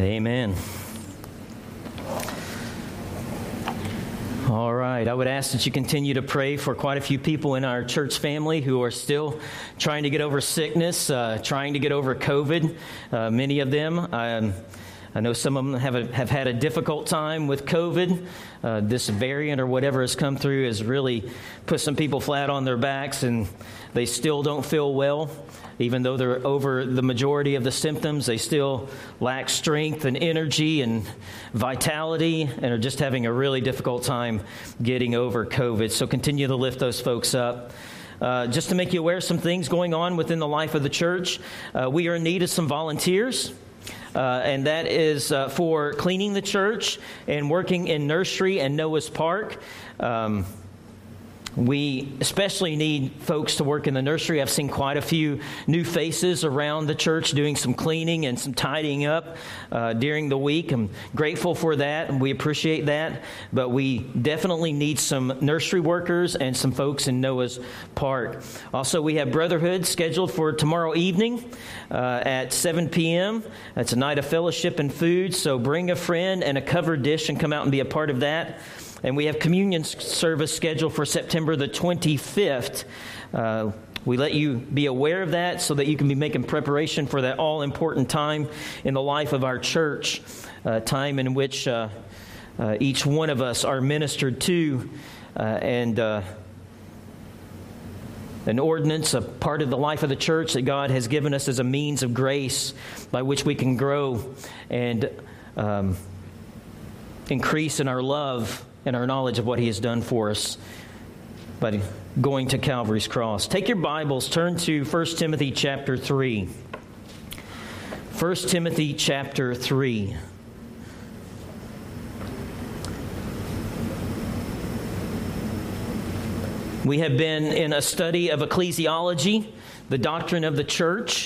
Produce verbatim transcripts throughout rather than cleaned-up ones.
Amen. All right. I would ask that you continue to pray for quite a few people in our church family who are still trying to get over sickness, uh, trying to get over COVID. Uh, many of them, um, I know some of them have a, have had a difficult time with COVID. Uh, this variant or whatever has come through has really put some people flat on their backs, and they still don't feel well. Even though they're over the majority of the symptoms, they still lack strength and energy and vitality and are just having a really difficult time getting over COVID. So continue to lift those folks up. Uh, just to make you aware of some things going on within the life of the church, uh, we are in need of some volunteers. Uh, and that is uh, for cleaning the church and working in nursery and Noah's Park. Um, We especially need folks to work in the nursery. I've seen quite a few new faces around the church doing some cleaning and some tidying up uh, during the week. I'm grateful for that, and we appreciate that. But we definitely need some nursery workers and some folks in Noah's Park. Also, we have Brotherhood scheduled for tomorrow evening uh, at seven p.m. It's a night of fellowship and food, so bring a friend and a covered dish and come out and be a part of that. And we have communion service scheduled for September the twenty-fifth. Uh, we let you be aware of that so that you can be making preparation for that all-important time in the life of our church, a time in which uh, uh, each one of us are ministered to, uh, and uh, an ordinance, a part of the life of the church that God has given us as a means of grace by which we can grow and um, increase in our love and our knowledge of what He has done for us by going to Calvary's cross. Take your Bibles, turn to First Timothy chapter three. First Timothy chapter three. We have been in a study of ecclesiology, the doctrine of the church,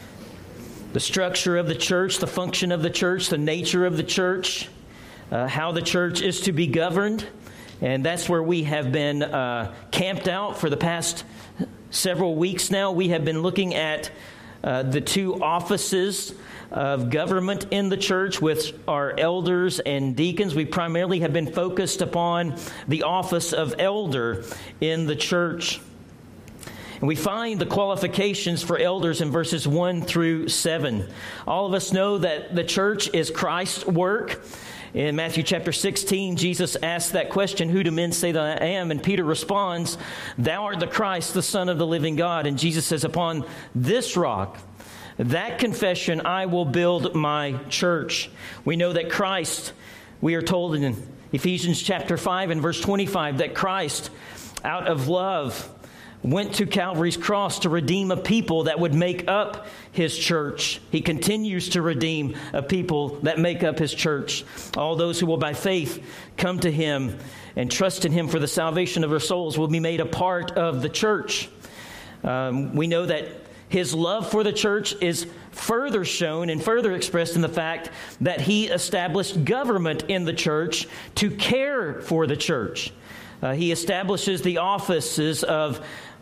the structure of the church, the function of the church, the nature of the church, Uh, how the church is to be governed. And that's where we have been uh, camped out for the past several weeks now. We have been looking at uh, the two offices of government in the church with our elders and deacons. We primarily have been focused upon the office of elder in the church. And we find the qualifications for elders in verses one through seven. All of us know that the church is Christ's work. In Matthew chapter sixteen, Jesus asked that question, "Who do men say that I am?" And Peter responds, "Thou art the Christ, the Son of the living God." And Jesus says, "Upon this rock, that confession, I will build my church." We know that Christ, we are told in Ephesians chapter five and verse twenty-five, that Christ, out of love, went to Calvary's cross to redeem a people that would make up His church. He continues to redeem a people that make up His church. All those who will by faith come to Him and trust in Him for the salvation of their souls will be made a part of the church. Um, we know that His love for the church is further shown and further expressed in the fact that He established government in the church to care for the church. Uh, he establishes the offices of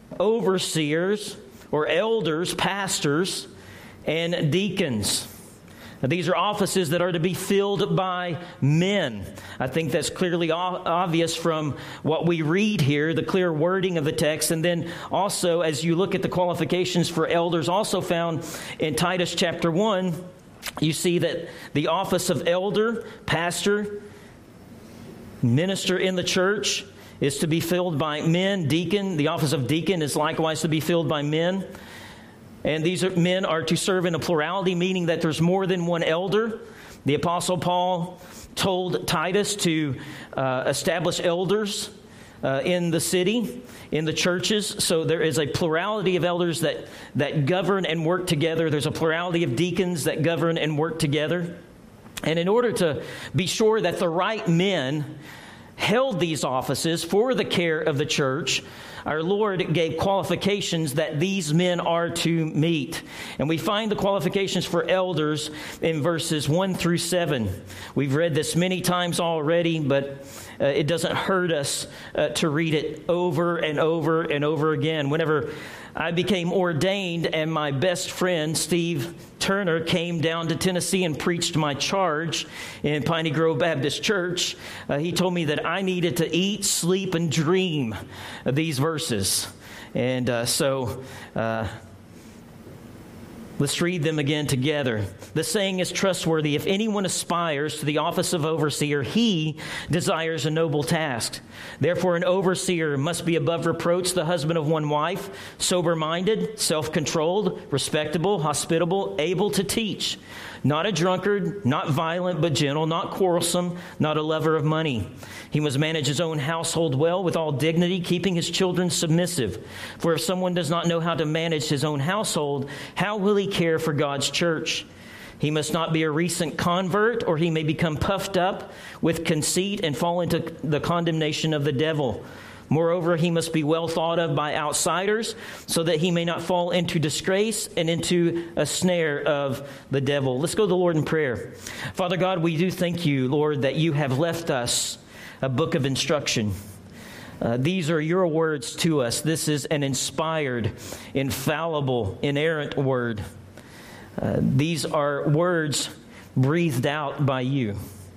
overseers or elders, pastors, and deacons. Now, these are offices that are to be filled by men. I think that's clearly o- obvious from what we read here, the clear wording of the text. And then also, as you look at the qualifications for elders, also found in Titus chapter one, you see that the office of elder, pastor, minister in the church is to be filled by men. Deacon, the office of deacon is likewise to be filled by men. And these are, men are to serve in a plurality, meaning that there's more than one elder. The Apostle Paul told Titus to uh, establish elders uh, in the city, in the churches. So there is a plurality of elders that, that govern and work together. There's a plurality of deacons that govern and work together. And in order to be sure that the right men held these offices for the care of the church, our Lord gave qualifications that these men are to meet. And we find the qualifications for elders in verses one through seven. We've read this many times already, but uh, it doesn't hurt us uh, to read it over and over and over again. Whenever I became ordained and my best friend, Steve Turner, came down to Tennessee and preached my charge in Piney Grove Baptist Church, uh, he told me that I needed to eat, sleep, and dream these verses. And uh, so... Uh, Let's read them again together. The saying is trustworthy. If anyone aspires to the office of overseer, he desires a noble task. Therefore, an overseer must be above reproach, the husband of one wife, sober-minded, self-controlled, respectable, hospitable, able to teach. Not a drunkard, not violent, but gentle, not quarrelsome, not a lover of money. He must manage his own household well with all dignity, keeping his children submissive. For if someone does not know how to manage his own household, how will he care for God's church? He must not be a recent convert, or he may become puffed up with conceit and fall into the condemnation of the devil. Moreover, he must be well thought of by outsiders, so that he may not fall into disgrace and into a snare of the devil. Let's go to the Lord in prayer. Father God, we do thank you, Lord, that you have left us a book of instruction. Uh, these are your words to us. This is an inspired, infallible, inerrant word. Uh, these are words breathed out by you.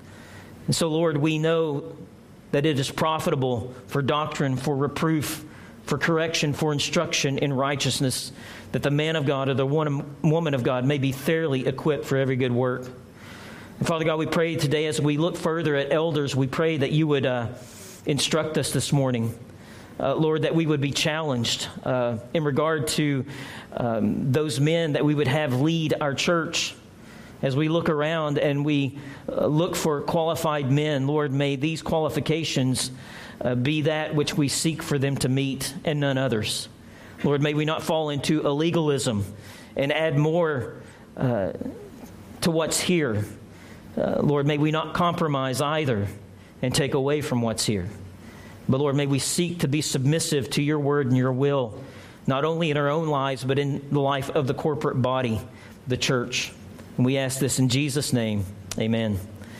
And so, Lord, we know that it is profitable for doctrine, for reproof, for correction, for instruction in righteousness, that the man of God or the one, woman of God may be thoroughly equipped for every good work. And Father God, we pray today as we look further at elders, we pray that you would uh, instruct us this morning. Uh, Lord, that we would be challenged uh, in regard to um, those men that we would have lead our church. As we look around and we uh, look for qualified men, Lord, may these qualifications uh, be that which we seek for them to meet and none others. Lord, may we not fall into a legalism and add more uh, to what's here. Uh, Lord, may we not compromise either and take away from what's here. But Lord, may we seek to be submissive to your word and your will, not only in our own lives, but in the life of the corporate body, the church. And we ask this in Jesus' name. Amen.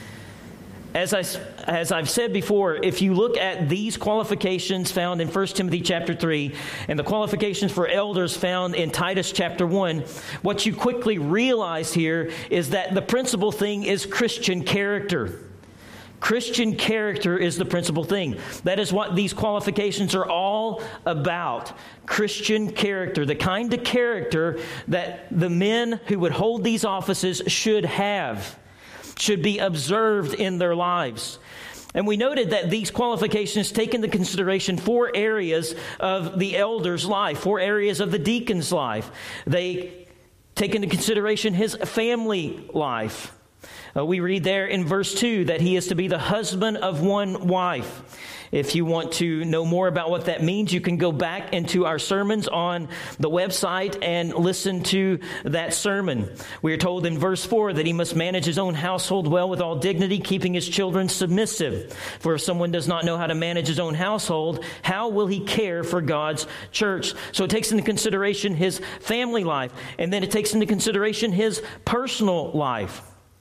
As, I, as I've said before, if you look at these qualifications found in First Timothy chapter three and the qualifications for elders found in Titus chapter one, what you quickly realize here is that the principal thing is Christian character. Christian character is the principal thing. That is what these qualifications are all about. Christian character, the kind of character that the men who would hold these offices should have, should be observed in their lives. And we noted that these qualifications take into consideration four areas of the elder's life, four areas of the deacon's life. They take into consideration his family life. Uh, we read there in verse two that he is to be the husband of one wife. If you want to know more about what that means, you can go back into our sermons on the website and listen to that sermon. We are told in verse four that he must manage his own household well with all dignity, keeping his children submissive. For if someone does not know how to manage his own household, how will he care for God's church? So it takes into consideration his family life, and then it takes into consideration his personal life.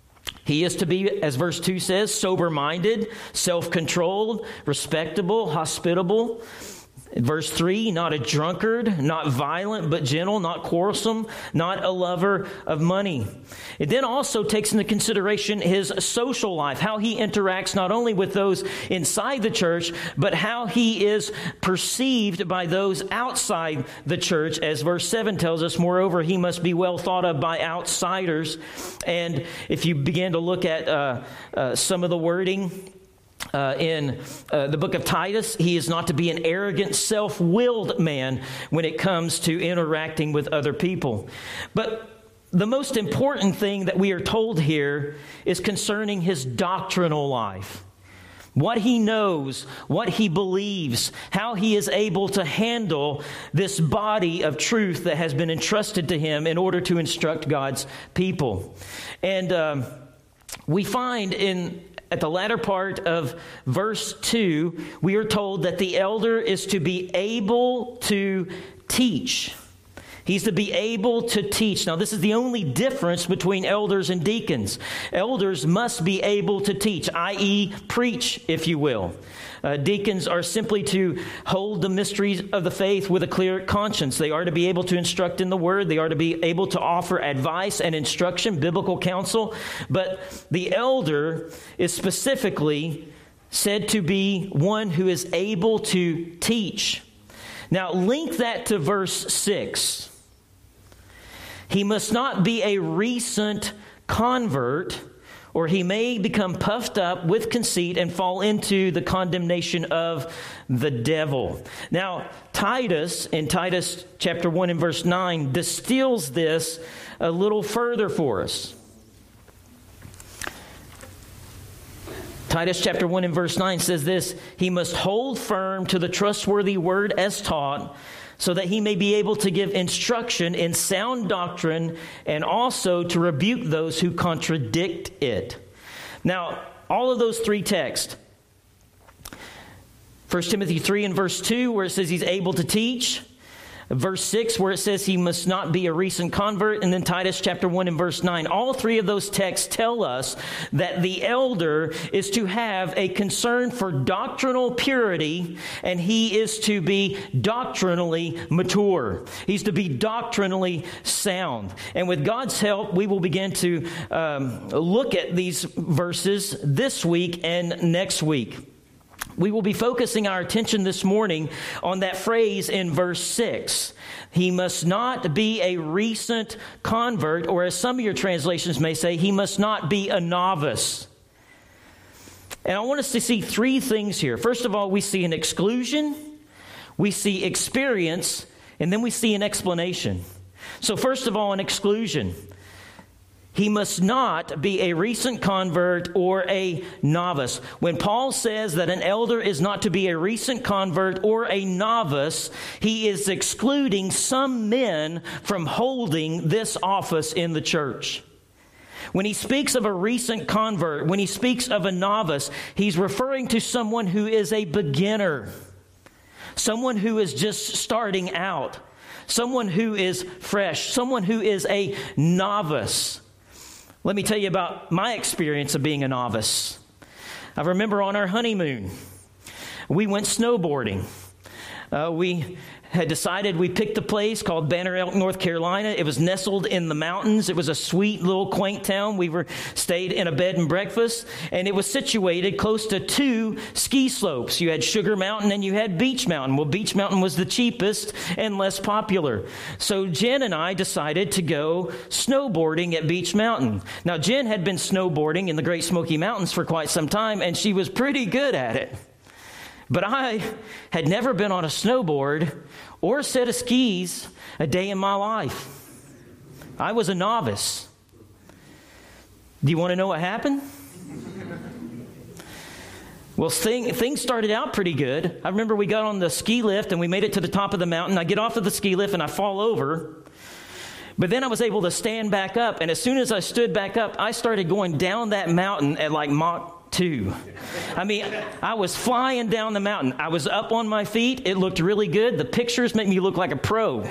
He is to be, as verse two says, sober-minded, self-controlled, respectable, hospitable. Verse three, not a drunkard, not violent, but gentle, not quarrelsome, not a lover of money. It then also takes into consideration his social life, how he interacts not only with those inside the church, but how he is perceived by those outside the church. As verse seven tells us, moreover, he must be well thought of by outsiders. And if you begin to look at uh, uh, some of the wording, Uh, in uh, the book of Titus, he is not to be an arrogant, self-willed man when it comes to interacting with other people. But the most important thing that we are told here is concerning his doctrinal life. What he knows, what he believes, how he is able to handle this body of truth that has been entrusted to him in order to instruct God's people. And um, we find in At the latter part of verse two, we are told that the elder is to be able to teach. He's to be able to teach. Now, this is the only difference between elders and deacons. Elders must be able to teach, that is preach, if you will. Uh, deacons are simply to hold the mysteries of the faith with a clear conscience. They are to be able to instruct in the Word. They are to be able to offer advice and instruction, biblical counsel. But the elder is specifically said to be one who is able to teach. Now, link that to verse six. He must not be a recent convert, or he may become puffed up with conceit and fall into the condemnation of the devil. Now, Titus, in Titus chapter one and verse nine, distills this a little further for us. Titus chapter one and verse nine says this: he must hold firm to the trustworthy word as taught, so that he may be able to give instruction in sound doctrine and also to rebuke those who contradict it. Now, all of those three texts, First Timothy three and verse two, where it says he's able to teach, verse six, where it says he must not be a recent convert, and then Titus chapter one and verse nine. All three of those texts tell us that the elder is to have a concern for doctrinal purity, and he is to be doctrinally mature. He's to be doctrinally sound. And with God's help, we will begin to um, look at these verses this week and next week. We will be focusing our attention this morning on that phrase in verse six. He must not be a recent convert, or as some of your translations may say, he must not be a novice. And I want us to see three things here. First of all, we see an exclusion, we see experience, and then we see an explanation. So first of all, an exclusion. He must not be a recent convert or a novice. When Paul says that an elder is not to be a recent convert or a novice, he is excluding some men from holding this office in the church. When he speaks of a recent convert, when he speaks of a novice, he's referring to someone who is a beginner, someone who is just starting out, someone who is fresh, someone who is a novice. Let me tell you about my experience of being a novice. I remember on our honeymoon, we went snowboarding. Uh, we had decided we picked a place called Banner Elk, North Carolina. It was nestled in the mountains. It was a sweet little quaint town. We were stayed in a bed and breakfast, and it was situated close to two ski slopes. You had Sugar Mountain and you had Beach Mountain. Well, Beach Mountain was the cheapest and less popular. So Jen and I decided to go snowboarding at Beach Mountain. Now, Jen had been snowboarding in the Great Smoky Mountains for quite some time, and she was pretty good at it. But I had never been on a snowboard or a set of skis a day in my life. I was a novice. Do you want to know what happened? Well, thing, things started out pretty good. I remember we got on the ski lift and we made it to the top of the mountain. I get off of the ski lift and I fall over. But then I was able to stand back up. And as soon as I stood back up, I started going down that mountain at like Mach two. I mean, I was flying down the mountain. I was up on my feet. It looked really good. The pictures make me look like a pro.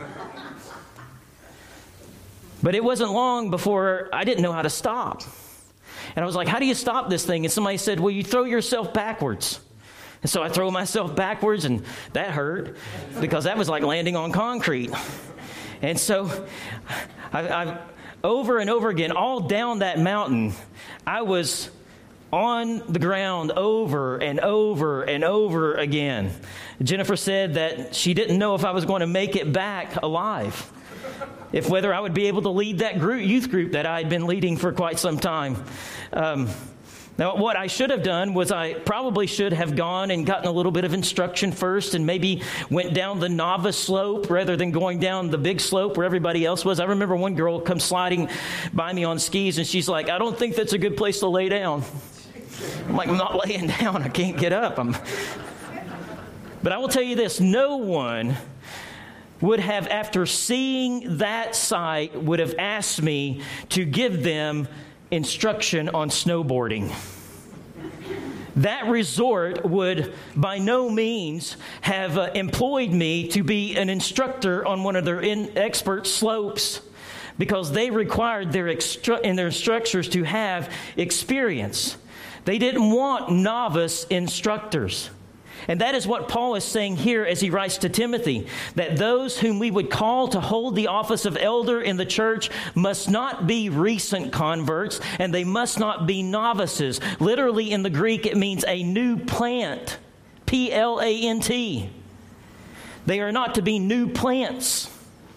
But it wasn't long before I didn't know how to stop. And I was like, how do you stop this thing? And somebody said, well, you throw yourself backwards. And so I throw myself backwards, and that hurt because that was like landing on concrete. And so I, I over and over again, all down that mountain, I was on the ground over and over and over again. Jennifer said that she didn't know if I was going to make it back alive, if whether I would be able to lead that group, youth group that I had been leading for quite some time. Um, now, what I should have done was I probably should have gone and gotten a little bit of instruction first and maybe went down the novice slope rather than going down the big slope where everybody else was. I remember one girl come sliding by me on skis, and she's like, I don't think that's a good place to lay down. I'm like, I'm not laying down. I can't get up. I'm... But I will tell you this, no one would have, after seeing that sight, would have asked me to give them instruction on snowboarding. that resort would by no means have uh, employed me to be an instructor on one of their in expert slopes, because they required their extru- in their instructors to have experience. They didn't want novice instructors. And that is what Paul is saying here as he writes to Timothy, that those whom we would call to hold the office of elder in the church must not be recent converts, and they must not be novices. Literally in the Greek, it means a new plant, P L A N T. They are not to be new plants.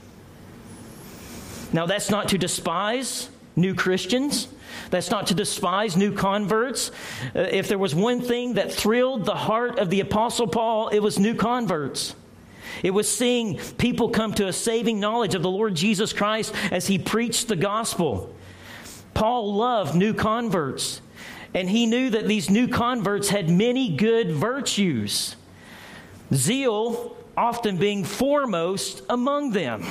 Now, that's not to despise new Christians. That's not to despise new converts. Uh, if there was one thing that thrilled the heart of the Apostle Paul, it was new converts. It was seeing people come to a saving knowledge of the Lord Jesus Christ as he preached the gospel. Paul loved new converts, and he knew that these new converts had many good virtues, zeal often being foremost among them.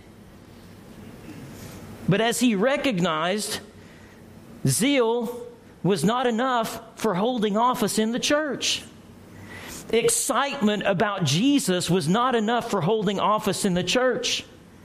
But as he recognized, zeal was not enough for holding office in the church. Excitement about Jesus was not enough for holding office in the church.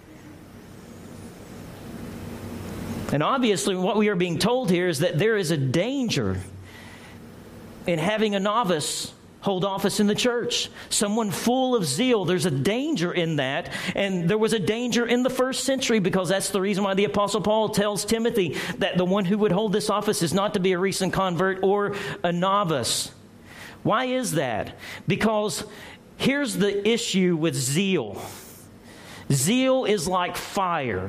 And obviously, what we are being told here is that there is a danger in having a novice hold office in the church. Someone full of zeal, there's a danger in that. And there was a danger in the first century, because that's the reason why the Apostle Paul tells Timothy that the one who would hold this office is not to be a recent convert or a novice. Why is that? Because here's the issue with zeal. Zeal is like fire.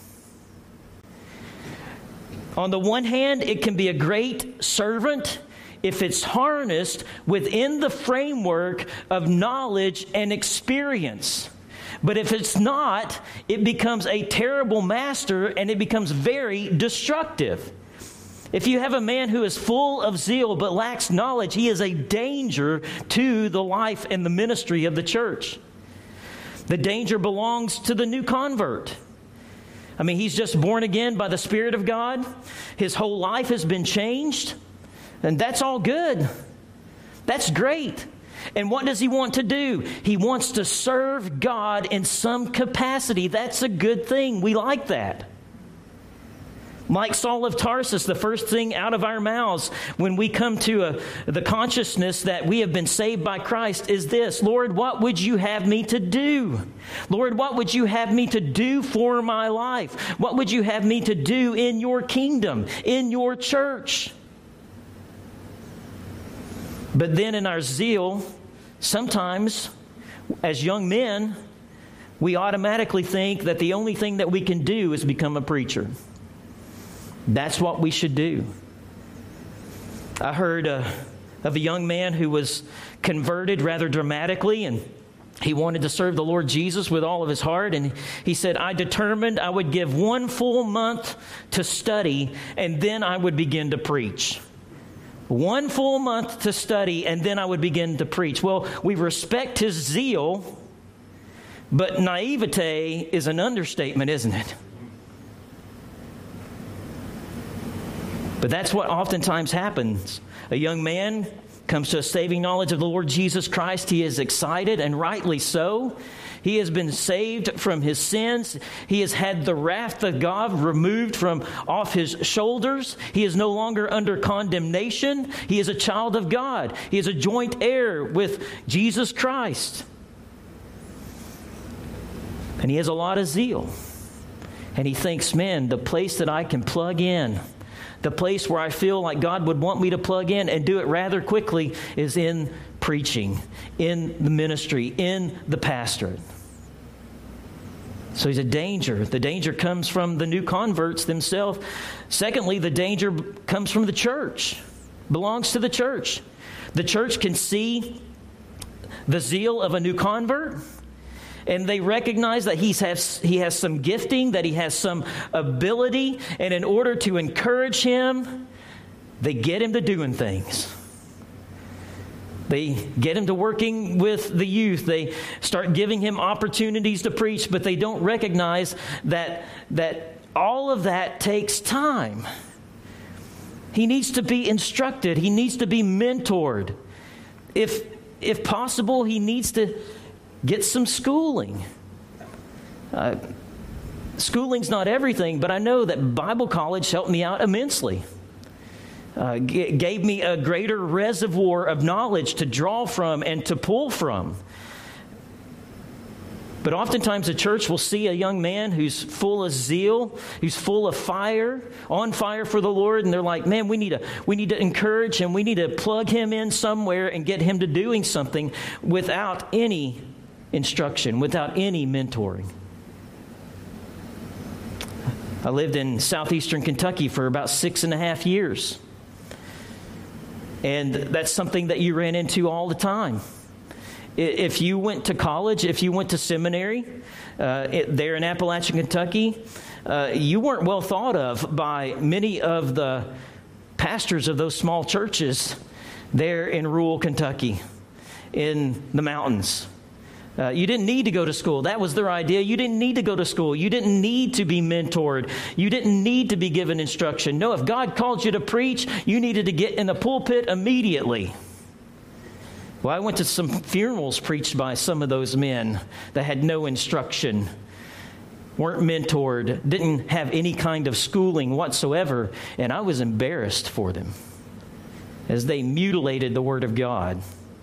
On the one hand, it can be a great servant if it's harnessed within the framework of knowledge and experience. But if it's not, it becomes a terrible master, and it becomes very destructive. If you have a man who is full of zeal but lacks knowledge, he is a danger to the life and the ministry of the church. The danger belongs to the new convert. I mean, he's just born again by the Spirit of God. His whole life has been changed. And that's all good. That's great. And what does he want to do? He wants to serve God in some capacity. That's a good thing. We like that. Like Saul of Tarsus, the first thing out of our mouths when we come to a, the consciousness that we have been saved by Christ is this: Lord, what would you have me to do? Lord, what would you have me to do for my life? What would you have me to do in your kingdom, in your church? But then in our zeal, sometimes as young men, we automatically think that the only thing that we can do is become a preacher. That's what we should do. I heard uh, of a young man who was converted rather dramatically, and he wanted to serve the Lord Jesus with all of his heart. And he said, I determined I would give one full month to study, and then I would begin to preach. One full month to study, and then I would begin to preach. Well, we respect his zeal, but naivete is an understatement, isn't it? But that's what oftentimes happens. A young man comes to a saving knowledge of the Lord Jesus Christ. He is excited, and rightly so. He has been saved from his sins. He has had the wrath of God removed from off his shoulders. He is no longer under condemnation. He is a child of God. He is a joint heir with Jesus Christ. And he has a lot of zeal. And he thinks, man, the place that I can plug in, the place where I feel like God would want me to plug in and do it rather quickly, is in preaching, in the ministry, in the pastorate. So he's a danger. The danger comes from the new converts themselves. Secondly, the danger comes from the church. Belongs to the church. The church can see the zeal of a new convert, and they recognize that he has, he has some gifting, that he has some ability, and in order to encourage him, they get him to doing things. They get him to working with the youth. They start giving him opportunities to preach, but they don't recognize that, that all of that takes time. He needs to be instructed. He needs to be mentored. If, if possible, he needs to get some schooling. Uh, schooling's not everything, but I know that Bible college helped me out immensely. Uh, g- gave me a greater reservoir of knowledge to draw from and to pull from. But oftentimes the church will see a young man who's full of zeal, who's full of fire, on fire for the Lord, and they're like, man, we need to we need to encourage him, we need to plug him in somewhere and get him to doing something without any instruction, without any mentoring. I lived in southeastern Kentucky for about six and a half years. And that's something that you ran into all the time. If you went to college, if you went to seminary uh, there in Appalachian, Kentucky, uh, you weren't well thought of by many of the pastors of those small churches there in rural Kentucky, in the mountains. Uh, you didn't need to go to school. That was their idea. You didn't need to go to school. You didn't need to be mentored. You didn't need to be given instruction. No, if God called you to preach, you needed to get in the pulpit immediately. Well, I went to some funerals preached by some of those men that had no instruction, weren't mentored, didn't have any kind of schooling whatsoever, and I was embarrassed for them as they mutilated the Word of God.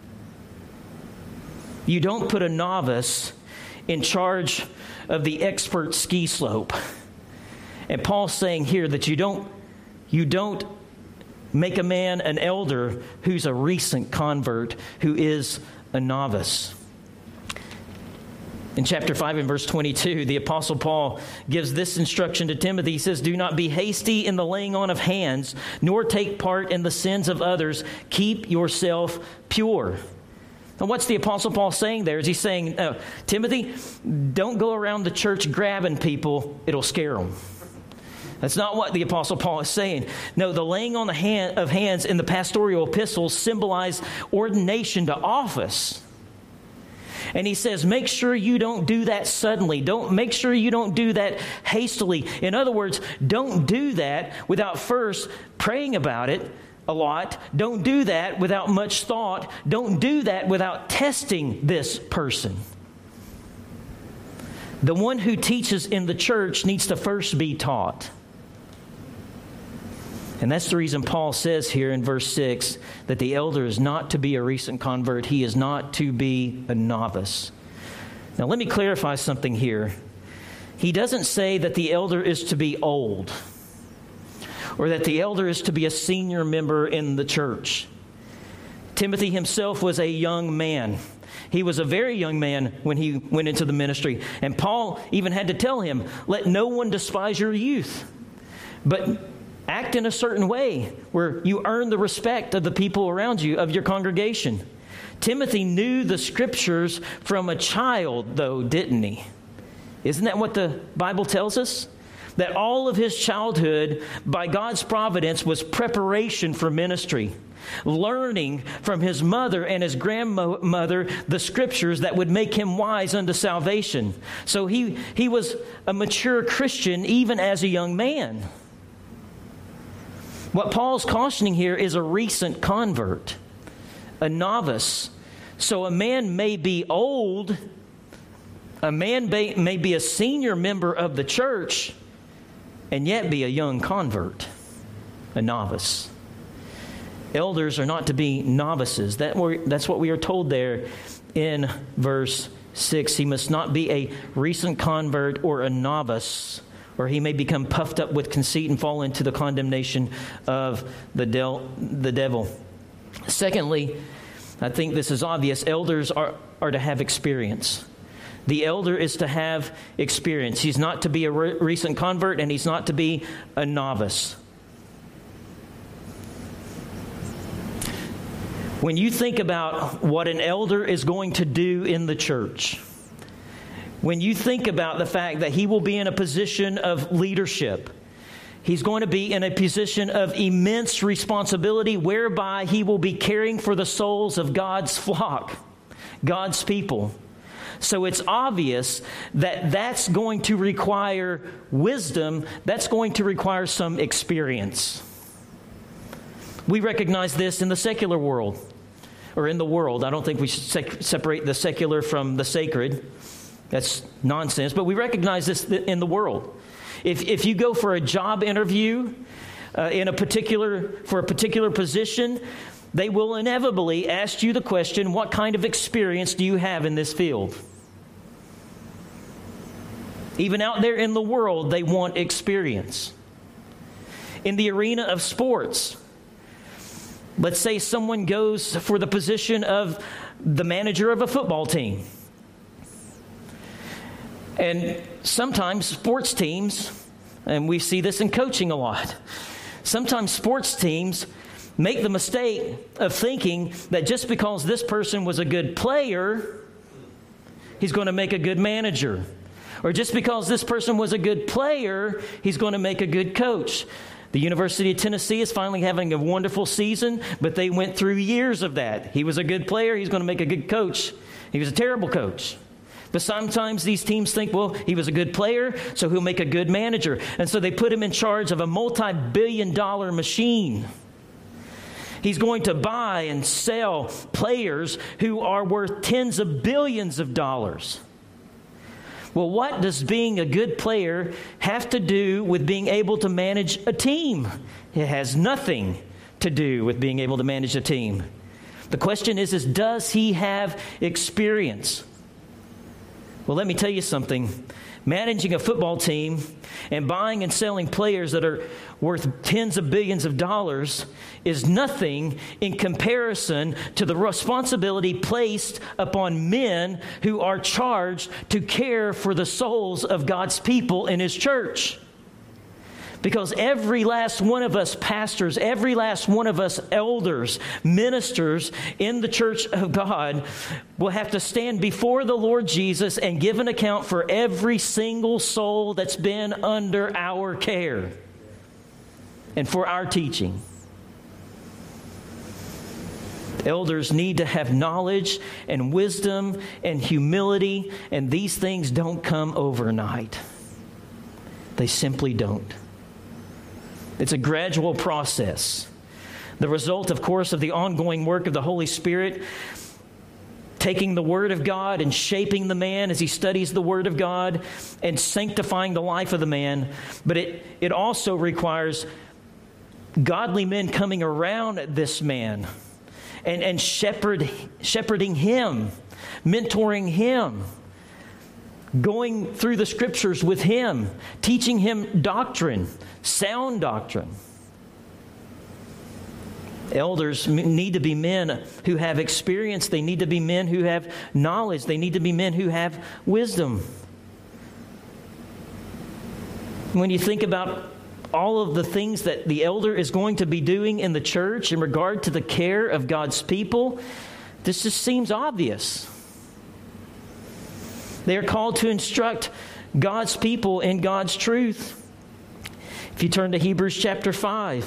You don't put a novice in charge of the expert ski slope. And Paul's saying here that you don't, you don't make a man an elder who's a recent convert, who is a novice. In chapter five and verse twenty-two, the Apostle Paul gives this instruction to Timothy. He says, do not be hasty in the laying on of hands, nor take part in the sins of others. Keep yourself pure. And what's the Apostle Paul saying there? Is he saying, uh, Timothy, don't go around the church grabbing people. It'll scare them. That's not what the Apostle Paul is saying. No, the laying on the hand of hands in the pastoral epistles symbolize ordination to office. And he says, make sure you don't do that suddenly. Don't make sure you don't do that hastily. In other words, don't do that without first praying about it a lot. Don't do that without much thought. Don't do that without testing this person. The one who teaches in the church needs to first be taught. And that's the reason Paul says here in verse six that the elder is not to be a recent convert. He is not to be a novice. Now let me clarify something here. He doesn't say that the elder is to be old, or that the elder is to be a senior member in the church. Timothy himself was a young man. He was a very young man when he went into the ministry. And Paul even had to tell him, let no one despise your youth, but act in a certain way where you earn the respect of the people around you, of your congregation. Timothy knew the scriptures from a child, though, didn't he? Isn't that what the Bible tells us? That all of his childhood, by God's providence, was preparation for ministry. Learning from his mother and his grandmother the scriptures that would make him wise unto salvation. So he, he was a mature Christian even as a young man. What Paul's cautioning here is a recent convert, a novice. So a man may be old, a man may, may be a senior member of the church, and yet be a young convert, a novice. Elders are not to be novices. That that's what we are told there in verse six. He must not be a recent convert or a novice, or he may become puffed up with conceit and fall into the condemnation of the, del- the devil. Secondly, I think this is obvious, elders are, are to have experience. The elder is to have experience. He's not to be a re- recent convert, and he's not to be a novice. When you think about what an elder is going to do in the church, when you think about the fact that he will be in a position of leadership, he's going to be in a position of immense responsibility whereby he will be caring for the souls of God's flock, God's people. So it's obvious that that's going to require wisdom. That's going to require some experience. We recognize this in the secular world, or in the world. I don't think we should sec- separate the secular from the sacred. That's nonsense. But we recognize this in the world. If if you go for a job interview uh, in a particular for a particular position, they will inevitably ask you the question, what kind of experience do you have in this field? Even out there in the world, they want experience. In the arena of sports, let's say someone goes for the position of the manager of a football team. And sometimes sports teams, and we see this in coaching a lot, sometimes sports teams make the mistake of thinking that just because this person was a good player, he's going to make a good manager. Or just because this person was a good player, he's going to make a good coach. The University of Tennessee is finally having a wonderful season, but they went through years of that. He was a good player, he's going to make a good coach. He was a terrible coach. But sometimes these teams think, well, he was a good player, so he'll make a good manager. And so they put him in charge of a multi-billion dollar machine. He's going to buy and sell players who are worth tens of billions of dollars. Well, what does being a good player have to do with being able to manage a team? It has nothing to do with being able to manage a team. The question is, is does he have experience? Well, let me tell you something. Managing a football team and buying and selling players that are worth tens of billions of dollars is nothing in comparison to the responsibility placed upon men who are charged to care for the souls of God's people in His church. Because every last one of us pastors, every last one of us elders, ministers in the church of God will have to stand before the Lord Jesus and give an account for every single soul that's been under our care and for our teaching. Elders need to have knowledge and wisdom and humility, and these things don't come overnight. They simply don't. It's a gradual process. The result, of course, of the ongoing work of the Holy Spirit, taking the Word of God and shaping the man as he studies the Word of God and sanctifying the life of the man. But it, it also requires godly men coming around this man and, and shepherd, shepherding him, mentoring him, going through the Scriptures with him, teaching him doctrine, sound doctrine. Elders need to be men who have experience. They need to be men who have knowledge. They need to be men who have wisdom. When you think about all of the things that the elder is going to be doing in the church in regard to the care of God's people, this just seems obvious. They are called to instruct God's people in God's truth. If you turn to Hebrews chapter five.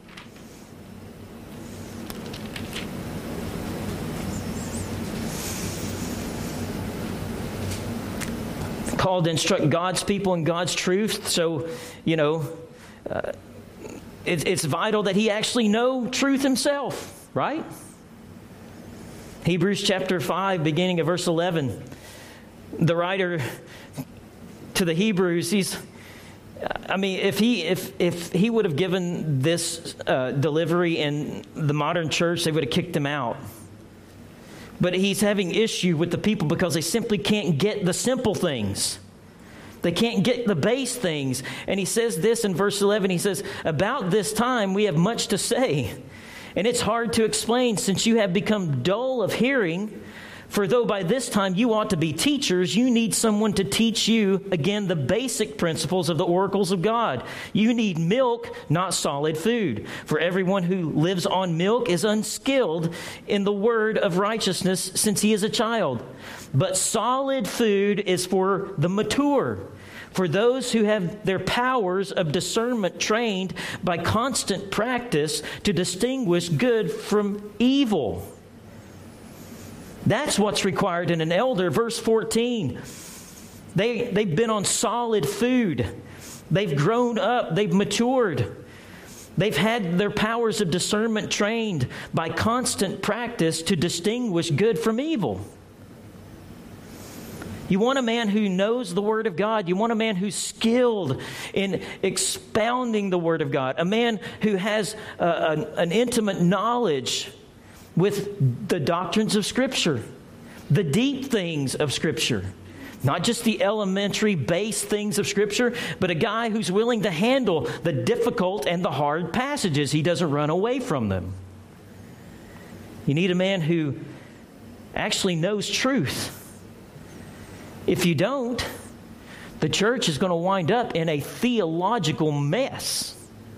Called to instruct God's people in God's truth. So, you know, uh, it, it's vital that he actually know truth himself, right? Hebrews chapter five, beginning of verse eleven. The writer to the Hebrews, he's, I mean, if he if if he would have given this uh, delivery in the modern church, they would have kicked him out. But he's having issue with the people because they simply can't get the simple things. They can't get the base things. And he says this in verse eleven. He says, about this time we have much to say, and it's hard to explain since you have become dull of hearing. For though by this time you ought to be teachers, you need someone to teach you, again, the basic principles of the oracles of God. You need milk, not solid food. For everyone who lives on milk is unskilled in the word of righteousness, since he is a child. But solid food is for the mature, for those who have their powers of discernment trained by constant practice to distinguish good from evil. That's what's required in an elder. Verse fourteen, they, they've been on solid food. They've grown up. They've matured. They've had their powers of discernment trained by constant practice to distinguish good from evil. You want a man who knows the Word of God. You want a man who's skilled in expounding the Word of God. A man who has uh, an, an intimate knowledge with the doctrines of Scripture, the deep things of Scripture. Not just the elementary base things of Scripture, but a guy who's willing to handle the difficult and the hard passages. He doesn't run away from them. You need a man who actually knows truth. If you don't, the church is going to wind up in a theological mess.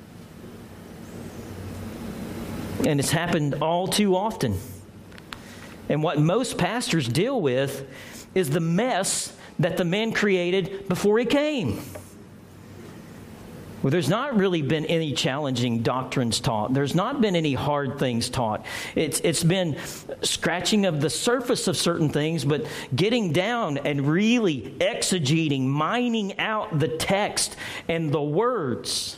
And it's happened all too often. And what most pastors deal with is the mess that the man created before he came. Well, there's not really been any challenging doctrines taught. There's not been any hard things taught. It's it's been scratching of the surface of certain things, but getting down and really exegeting, mining out the text and the words.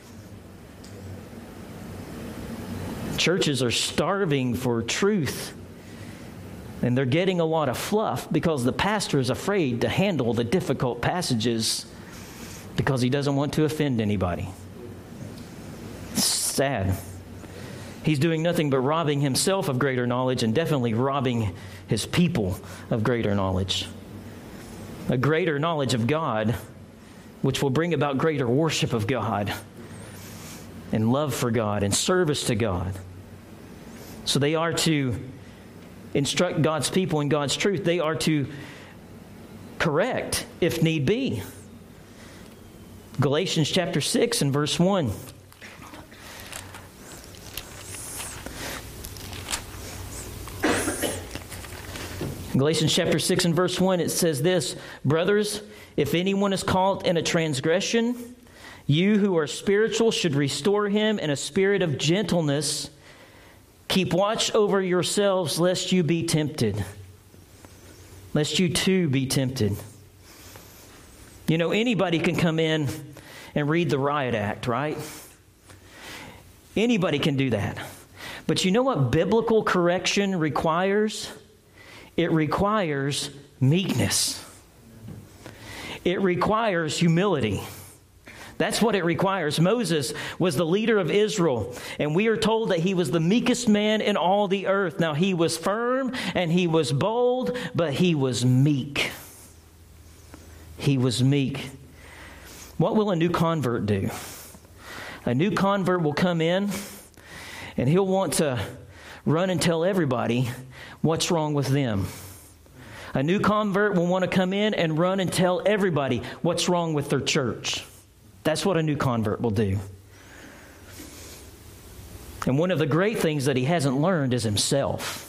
Churches are starving for truth. And they're getting a lot of fluff because the pastor is afraid to handle the difficult passages because he doesn't want to offend anybody. It's sad. He's doing nothing but robbing himself of greater knowledge and definitely robbing his people of greater knowledge. A greater knowledge of God, which will bring about greater worship of God and love for God and service to God. So they are to instruct God's people in God's truth. They are to correct if need be. Galatians chapter six and verse one. Galatians chapter six and verse one, it says this, "Brothers, if anyone is caught in a transgression, you who are spiritual should restore him in a spirit of gentleness. Keep watch over yourselves, lest you be tempted." Lest you too be tempted. You know, anybody can come in and read the riot act, right? Anybody can do that. But you know what biblical correction requires? It requires meekness. It requires humility. That's what it requires. Moses was the leader of Israel, and we are told that he was the meekest man in all the earth. Now, he was firm and he was bold, but he was meek. He was meek. What will a new convert do? A new convert will come in, and he'll want to run and tell everybody what's wrong with them. A new convert will want to come in and run and tell everybody what's wrong with their church. That's what a new convert will do. And one of the great things that he hasn't learned is himself.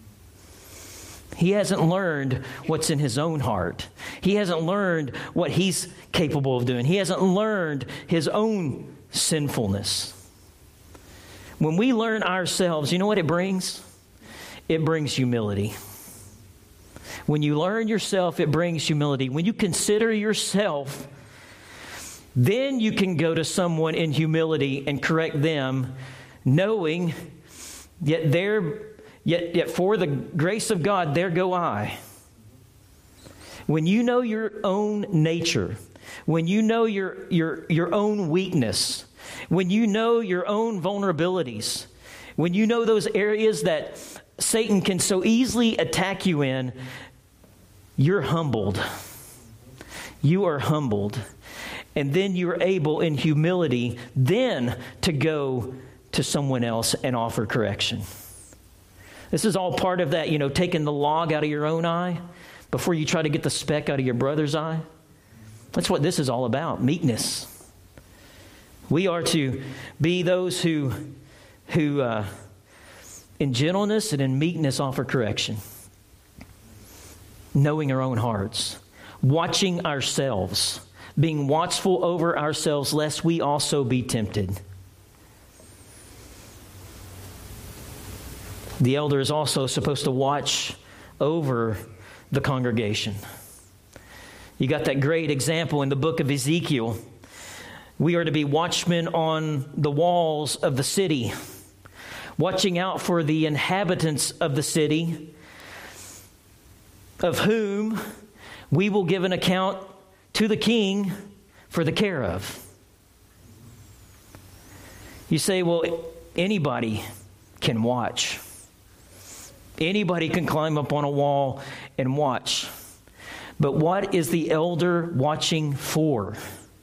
He hasn't learned what's in his own heart. He hasn't learned what he's capable of doing. He hasn't learned his own sinfulness. When we learn ourselves, you know what it brings? It brings humility. When you learn yourself, it brings humility. When you consider yourself, then you can go to someone in humility and correct them, knowing yet there, yet yet for the grace of God, there go I. When you know your own nature, when you know your your your own weakness, when you know your own vulnerabilities, when you know those areas that Satan can so easily attack you in, you're humbled. You are humbled. And then you're able in humility then to go to someone else and offer correction. This is all part of that, you know, taking the log out of your own eye before you try to get the speck out of your brother's eye. That's what this is all about, meekness. We are to be those who, who uh, in gentleness and in meekness offer correction. Knowing our own hearts. Watching ourselves. Being watchful over ourselves, lest we also be tempted. The elder is also supposed to watch over the congregation. You got that great example in the book of Ezekiel. We are to be watchmen on the walls of the city, watching out for the inhabitants of the city, of whom we will give an account to the king for the care of. You say, well, anybody can watch. Anybody can climb up on a wall and watch. But what is the elder watching for?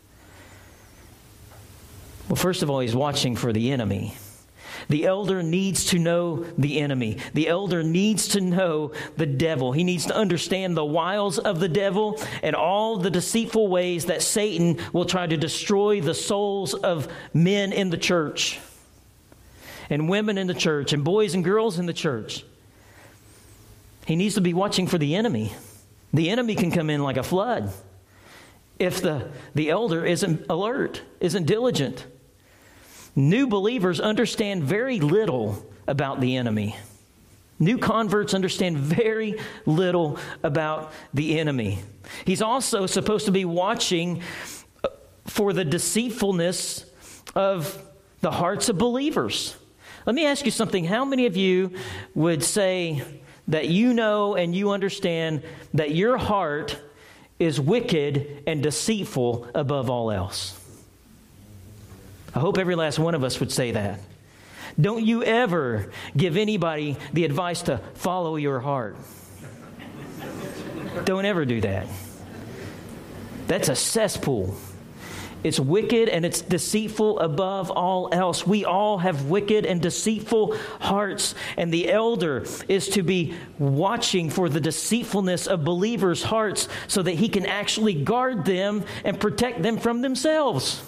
Well, first of all, he's watching for the enemy. The elder needs to know the enemy. The elder needs to know the devil. He needs to understand the wiles of the devil and all the deceitful ways that Satan will try to destroy the souls of men in the church, and women in the church, and boys and girls in the church. He needs to be watching for the enemy. The enemy can come in like a flood if the, the elder isn't alert, isn't diligent. New believers understand very little about the enemy. New converts understand very little about the enemy. He's also supposed to be watching for the deceitfulness of the hearts of believers. Let me ask you something. How many of you would say that you know and you understand that your heart is wicked and deceitful above all else? I hope every last one of us would say that. Don't you ever give anybody the advice to follow your heart. Don't ever do that. That's a cesspool. It's wicked and it's deceitful above all else. We all have wicked and deceitful hearts, and the elder is to be watching for the deceitfulness of believers' hearts so that he can actually guard them and protect them from themselves.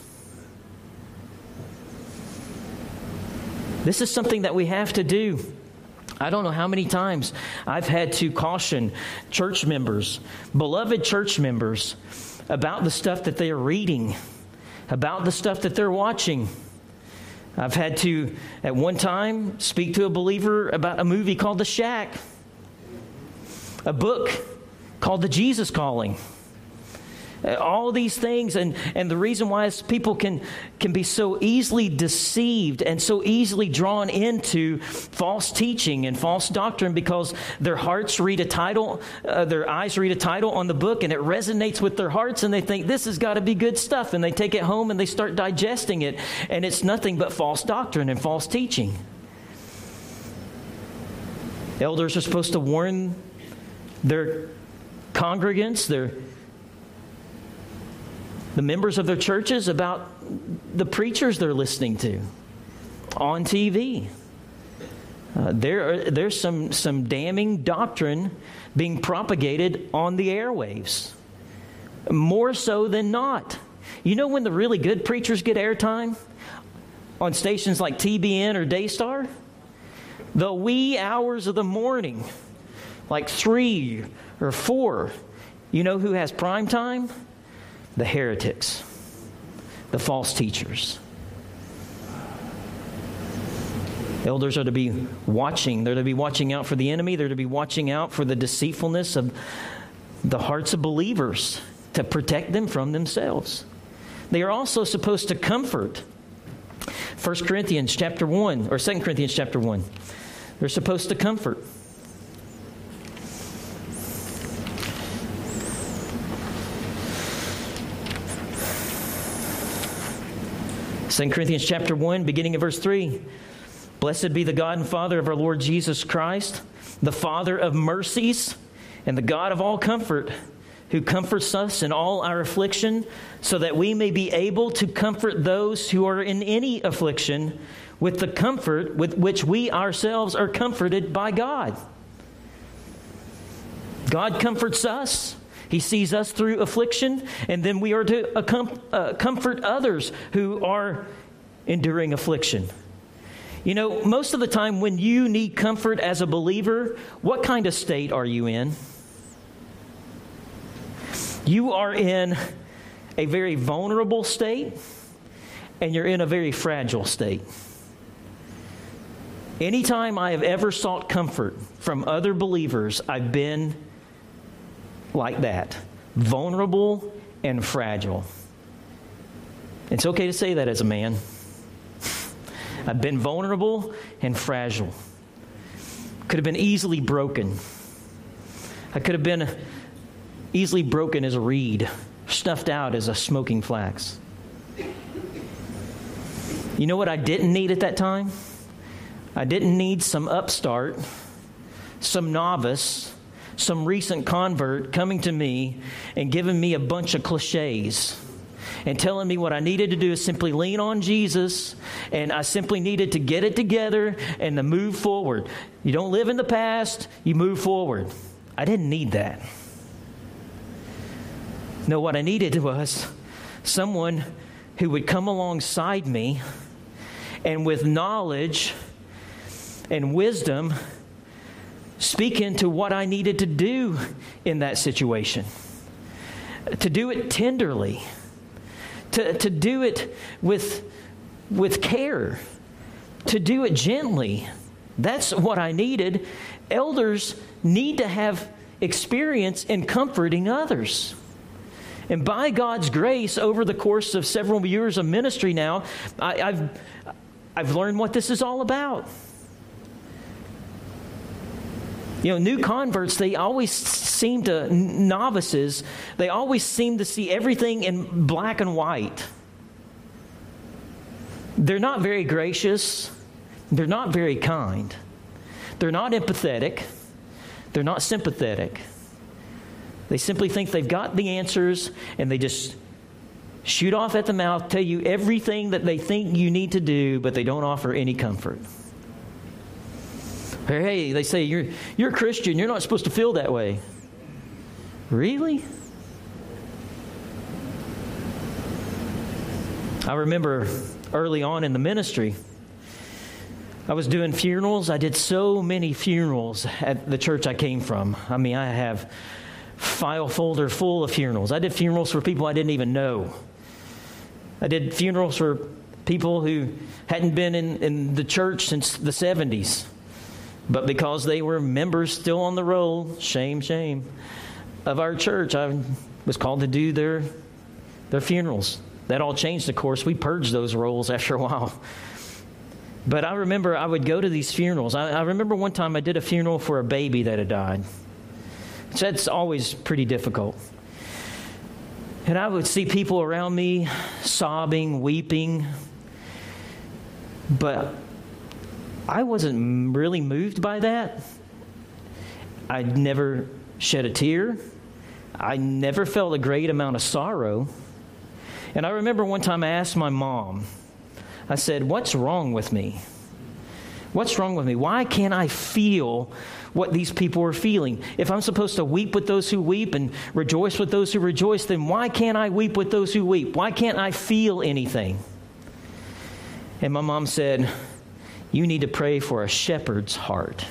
This is something that we have to do. I don't know how many times I've had to caution church members, beloved church members, about the stuff that they are reading, about the stuff that they're watching. I've had to, at one time, speak to a believer about a movie called The Shack, a book called The Jesus Calling. All these things, and, and the reason why is people can, can be so easily deceived and so easily drawn into false teaching and false doctrine because their hearts read a title, uh, their eyes read a title on the book, and it resonates with their hearts, and they think this has got to be good stuff, and they take it home and they start digesting it, and it's nothing but false doctrine and false teaching. Elders are supposed to warn their congregants, their the members of their churches about the preachers they're listening to on T V. Uh, there are, there's some, some damning doctrine being propagated on the airwaves, more so than not. You know when the really good preachers get airtime? On stations like T B N or Daystar? The wee hours of the morning, like three or four. You know who has prime time? The heretics, the false teachers. Elders are to be watching. They're to be watching out for the enemy. They're to be watching out for the deceitfulness of the hearts of believers to protect them from themselves. They are also supposed to comfort. First Corinthians chapter one, or Second Corinthians chapter one. They're supposed to comfort. Second Corinthians chapter one, beginning of verse three. Blessed be the God and Father of our Lord Jesus Christ, the Father of mercies and the God of all comfort, who comforts us in all our affliction, so that we may be able to comfort those who are in any affliction with the comfort with which we ourselves are comforted by God. God comforts us. He sees us through affliction, and then we are to uh, comfort others who are enduring affliction. You know, most of the time when you need comfort as a believer, what kind of state are you in? You are in a very vulnerable state, and you're in a very fragile state. Anytime I have ever sought comfort from other believers, I've been like that, vulnerable and fragile. It's okay to say that as a man. I've been vulnerable and fragile. Could have been easily broken. I could have been easily broken as a reed, snuffed out as a smoking flax. You know what I didn't need at that time? I didn't need some upstart, some novice, some recent convert coming to me and giving me a bunch of cliches and telling me what I needed to do is simply lean on Jesus, and I simply needed to get it together and to move forward. You don't live in the past, you move forward. I didn't need that. No, what I needed was someone who would come alongside me and with knowledge and wisdom speak into what I needed to do in that situation. To do it tenderly. To, to do it with, with care. To do it gently. That's what I needed. Elders need to have experience in comforting others. And by God's grace, over the course of several years of ministry now, I, I've, I've learned what this is all about. You know, new converts, they always seem to, novices, they always seem to see everything in black and white. They're not very gracious. They're not very kind. They're not empathetic. They're not sympathetic. They simply think they've got the answers, and they just shoot off at the mouth, tell you everything that they think you need to do, but they don't offer any comfort. Hey, they say, you're, you're a Christian. You're not supposed to feel that way. Really? I remember early on in the ministry, I was doing funerals. I did so many funerals at the church I came from. I mean, I have file folder full of funerals. I did funerals for people I didn't even know. I did funerals for people who hadn't been in, in the church since the seventies. But because they were members still on the roll, shame, shame, of our church, I was called to do their, their funerals. That all changed, of course. We purged those roles after a while. But I remember I would go to these funerals. I, I remember one time I did a funeral for a baby that had died. So that's always pretty difficult. And I would see people around me sobbing, weeping. But I wasn't really moved by that. I never shed a tear. I never felt a great amount of sorrow. And I remember one time I asked my mom, I said, what's wrong with me? What's wrong with me? Why can't I feel what these people are feeling? If I'm supposed to weep with those who weep and rejoice with those who rejoice, then why can't I weep with those who weep? Why can't I feel anything? And my mom said, you need to pray for a shepherd's heart.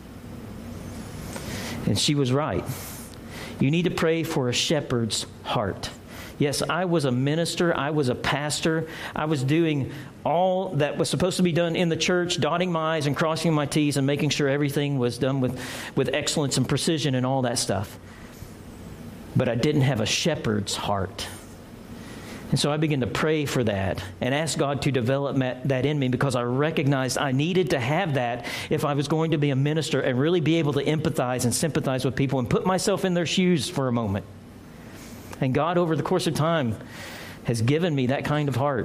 And she was right. You need to pray for a shepherd's heart. Yes, I was a minister. I was a pastor. I was doing all that was supposed to be done in the church, dotting my I's and crossing my T's and making sure everything was done with, with excellence and precision and all that stuff. But I didn't have a shepherd's heart. And so I began to pray for that and ask God to develop that in me because I recognized I needed to have that if I was going to be a minister and really be able to empathize and sympathize with people and put myself in their shoes for a moment. And God, over the course of time, has given me that kind of heart.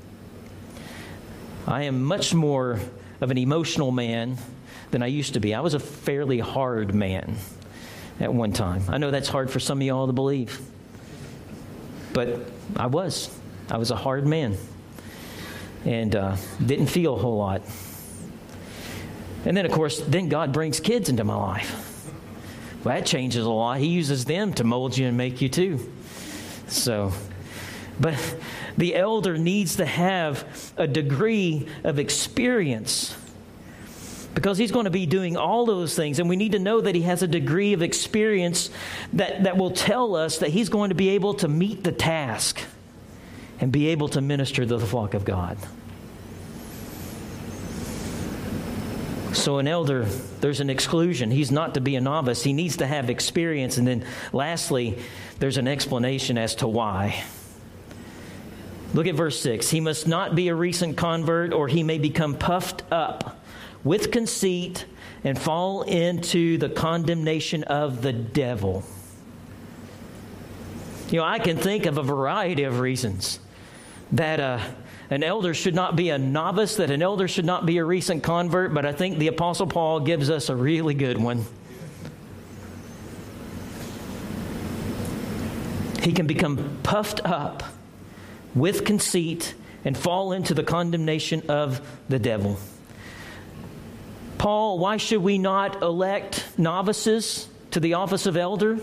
I am much more of an emotional man than I used to be. I was a fairly hard man at one time. I know that's hard for some of y'all to believe. But I was. I was a hard man. And uh, didn't feel a whole lot. And then, of course, then God brings kids into my life. Well, that changes a lot. He uses them to mold you and make you too. So, but the elder needs to have a degree of experience because he's going to be doing all those things. And we need to know that he has a degree of experience that, that will tell us that he's going to be able to meet the task and be able to minister to the flock of God. So an elder, there's an exclusion. He's not to be a novice. He needs to have experience. And then lastly, there's an explanation as to why. Look at verse six. He must not be a recent convert, or he may become puffed up with conceit and fall into the condemnation of the devil. You know, I can think of a variety of reasons that uh, an elder should not be a novice, that an elder should not be a recent convert, but I think the Apostle Paul gives us a really good one. He can become puffed up with conceit and fall into the condemnation of the devil. Paul, why should we not elect novices to the office of elder?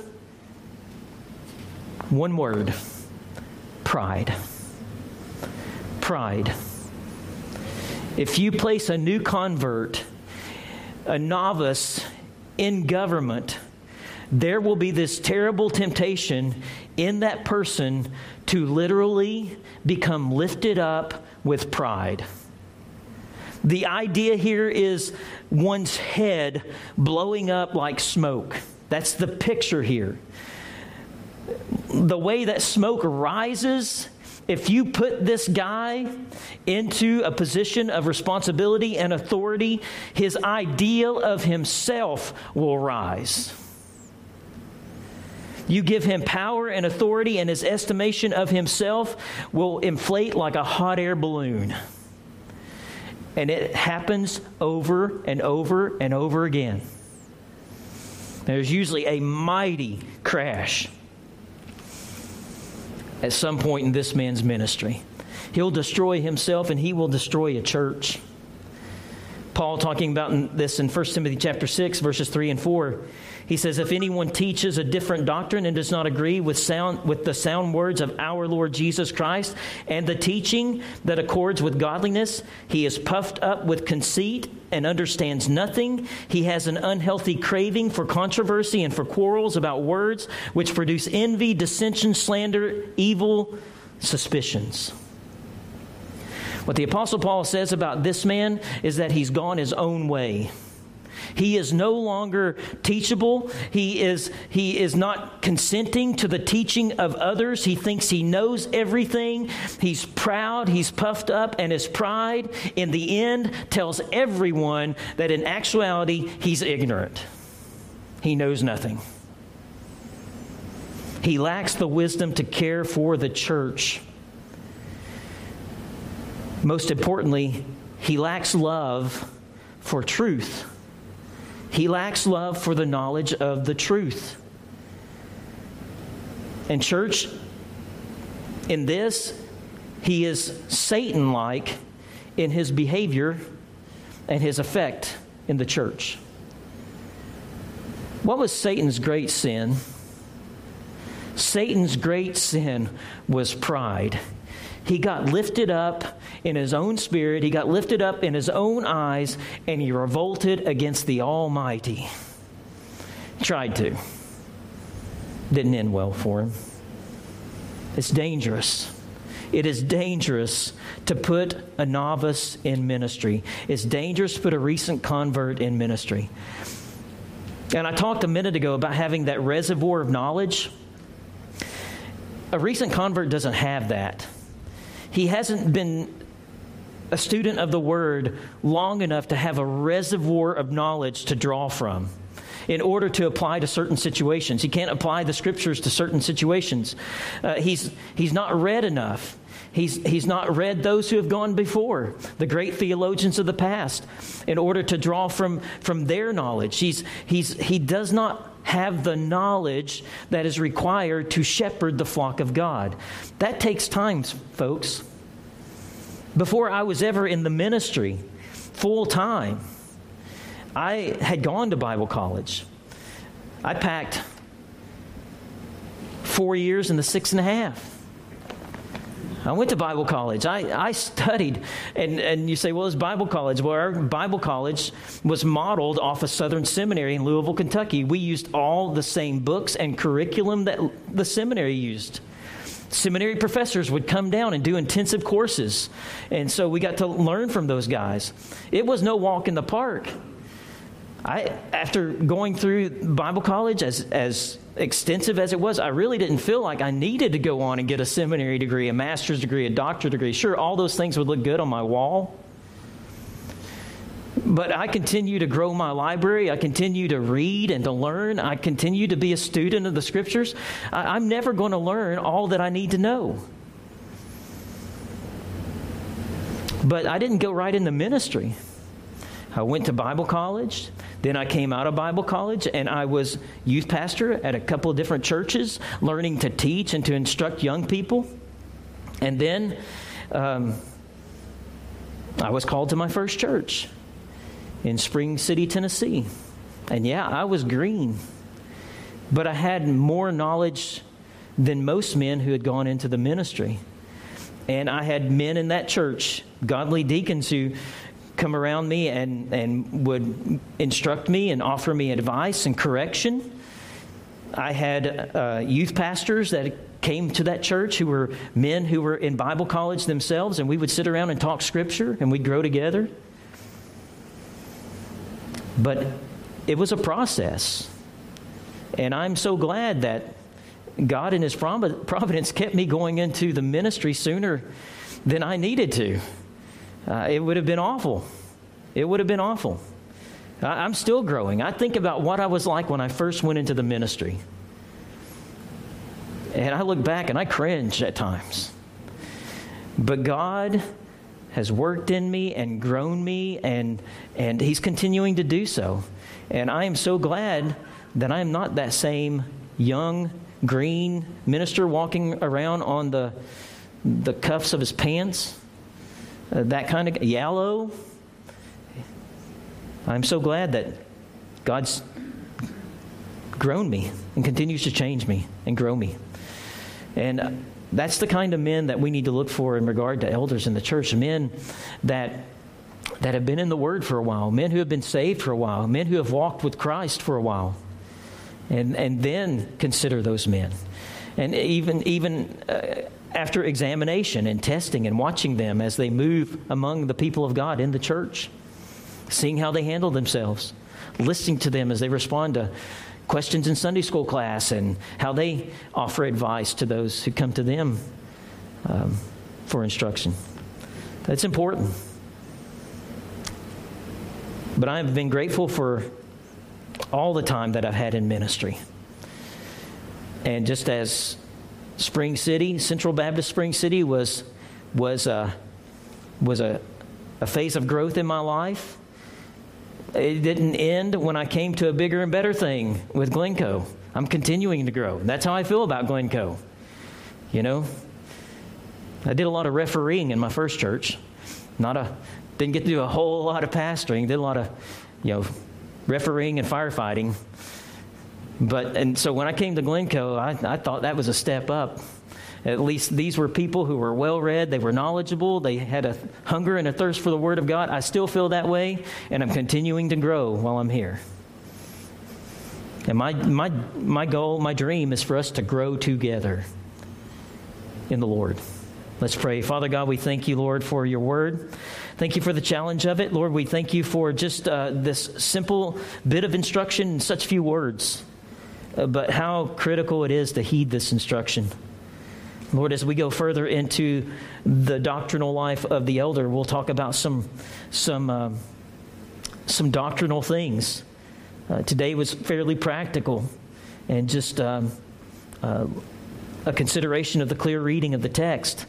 One word: pride. Pride. If you place a new convert, a novice, in government, there will be this terrible temptation in that person to literally become lifted up with pride. The idea here is one's head blowing up like smoke. That's the picture here. The way that smoke rises, if you put this guy into a position of responsibility and authority, his ideal of himself will rise. You give him power and authority, and his estimation of himself will inflate like a hot air balloon. And it happens over and over and over again. There's usually a mighty crash at some point in this man's ministry. He'll destroy himself, and he will destroy a church. Paul, talking about this in First Timothy chapter six, verses three and four, he says, if anyone teaches a different doctrine and does not agree with sound with the sound words of our Lord Jesus Christ and the teaching that accords with godliness, he is puffed up with conceit and understands nothing. He has an unhealthy craving for controversy and for quarrels about words, which produce envy, dissension, slander, evil suspicions. What the Apostle Paul says about this man is that he's gone his own way. He is no longer teachable. He is, he is not consenting to the teaching of others. He thinks he knows everything. He's proud. He's puffed up. And his pride, in the end, tells everyone that in actuality, he's ignorant. He knows nothing. He lacks the wisdom to care for the church. Most importantly, he lacks love for truth. He lacks love for the knowledge of the truth. And church, in this, he is Satan-like in his behavior and his effect in the church. What was Satan's great sin? Satan's great sin was pride. He got lifted up in his own spirit. He got lifted up in his own eyes, and he revolted against the Almighty. Tried to. Didn't end well for him. It's dangerous. It is dangerous to put a novice in ministry. It's dangerous to put a recent convert in ministry. And I talked a minute ago about having that reservoir of knowledge. A recent convert doesn't have that. He hasn't been a student of the Word long enough to have a reservoir of knowledge to draw from in order to apply to certain situations. He can't apply the Scriptures to certain situations. Uh, he's he's not read enough. He's he's not read those who have gone before, the great theologians of the past, in order to draw from, from their knowledge. He's he's he does not have the knowledge that is required to shepherd the flock of God. That takes time, folks. Before I was ever in the ministry full time, I had gone to Bible college. I packed four years in the six and a half. I went to Bible college. I, I studied. And, and you say, well, it's Bible college. Well, our Bible college was modeled off of Southern Seminary in Louisville, Kentucky. We used all the same books and curriculum that the seminary used. Seminary professors would come down and do intensive courses. And so we got to learn from those guys. It was no walk in the park. I, after going through Bible college, as as extensive as it was, I really didn't feel like I needed to go on and get a seminary degree, a master's degree, a doctorate degree. Sure, all those things would look good on my wall. But I continue to grow my library. I continue to read and to learn. I continue to be a student of the Scriptures. I, I'm never going to learn all that I need to know. But I didn't go right into ministry. I went to Bible college. Then I came out of Bible college, and I was youth pastor at a couple of different churches, learning to teach and to instruct young people. And then um, I was called to my first church in Spring City, Tennessee. And yeah, I was green, but I had more knowledge than most men who had gone into the ministry. And I had men in that church, godly deacons, who come around me and, and would instruct me and offer me advice and correction. I had uh, youth pastors that came to that church who were men who were in Bible college themselves, and we would sit around and talk Scripture, and we'd grow together. But it was a process. And I'm so glad that God in His providence kept me going into the ministry sooner than I needed to. Uh, it would have been awful. It would have been awful. I, I'm still growing. I think about what I was like when I first went into the ministry. And I look back and I cringe at times. But God has worked in me and grown me, and and He's continuing to do so. And I am so glad that I am not that same young, green minister walking around on the the cuffs of his pants, uh, that kind of yellow. I'm so glad that God's grown me and continues to change me and grow me. And that's the kind of men that we need to look for in regard to elders in the church. Men that that have been in the Word for a while. Men who have been saved for a while. Men who have walked with Christ for a while. And and then consider those men. And even, even uh, after examination and testing and watching them as they move among the people of God in the church. Seeing how they handle themselves. Listening to them as they respond to questions in Sunday school class, and how they offer advice to those who come to them um, for instruction. That's important. But I've been grateful for all the time that I've had in ministry. And just as Spring City, Central Baptist Spring City was was a, was a, a phase of growth in my life, it didn't end when I came to a bigger and better thing with Glencoe. I'm continuing to grow. That's how I feel about Glencoe. You know, I did a lot of refereeing in my first church. Not a, didn't get to do a whole lot of pastoring. Did a lot of, you know, refereeing and firefighting. But, and so when I came to Glencoe, I, I thought that was a step up. At least these were people who were well-read, they were knowledgeable, they had a hunger and a thirst for the Word of God. I still feel that way, and I'm continuing to grow while I'm here. And my my my goal, my dream is for us to grow together in the Lord. Let's pray. Father God, we thank you, Lord, for your Word. Thank you for the challenge of it. Lord, we thank you for just uh, this simple bit of instruction in such few words. Uh, but how critical it is to heed this instruction. Lord, as we go further into the doctrinal life of the elder, we'll talk about some some uh, some doctrinal things. Uh, today was fairly practical and just um, uh, a consideration of the clear reading of the text.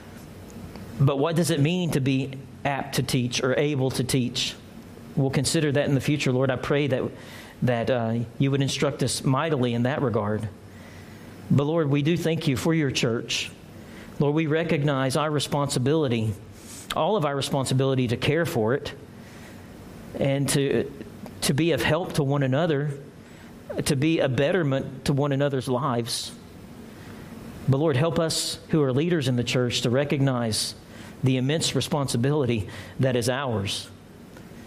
But what does it mean to be apt to teach or able to teach? We'll consider that in the future. Lord, I pray that that uh, you would instruct us mightily in that regard. But Lord, we do thank you for your church. Lord, we recognize our responsibility, all of our responsibility to care for it and to, to be of help to one another, to be a betterment to one another's lives. But Lord, help us who are leaders in the church to recognize the immense responsibility that is ours.